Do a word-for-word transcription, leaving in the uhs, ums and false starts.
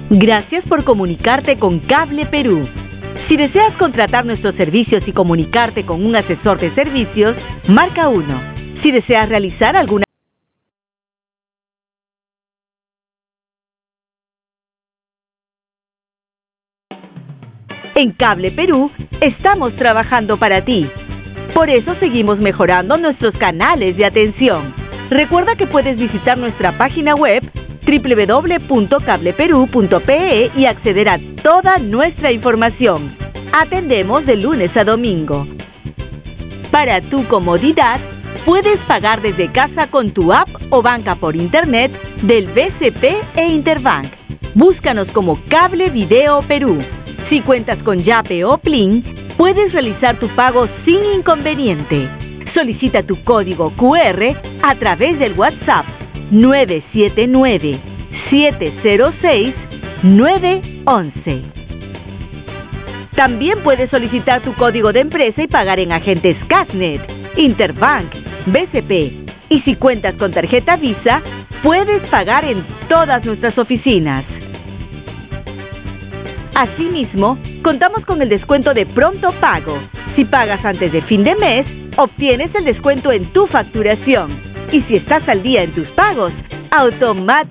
Gracias por comunicarte con Cable Perú. Si deseas contratar nuestros servicios y comunicarte con un asesor de servicios, marca uno. Si deseas realizar alguna En Cable Perú estamos trabajando para ti. Por eso seguimos mejorando nuestros canales de atención. Recuerda que puedes visitar nuestra página web doble u doble u doble u punto cable perú punto pe e y acceder a toda nuestra información. Atendemos de lunes a domingo. Para tu comodidad, puedes pagar desde casa con tu app o banca por internet del B C P e Interbank. Búscanos como Cable Video Perú. Si cuentas con Yape o Plin, puedes realizar tu pago sin inconveniente. Solicita tu código cu erre a través del WhatsApp nueve siete nueve, siete cero seis, nueve once. También puedes solicitar tu código de empresa y pagar en agentes Casnet, Interbank, B C P. Y si cuentas con tarjeta Visa, puedes pagar en todas nuestras oficinas. Asimismo, contamos con el descuento de pronto pago. Si pagas antes de fin de mes, obtienes el descuento en tu facturación. Y si estás al día en tus pagos, automáticamente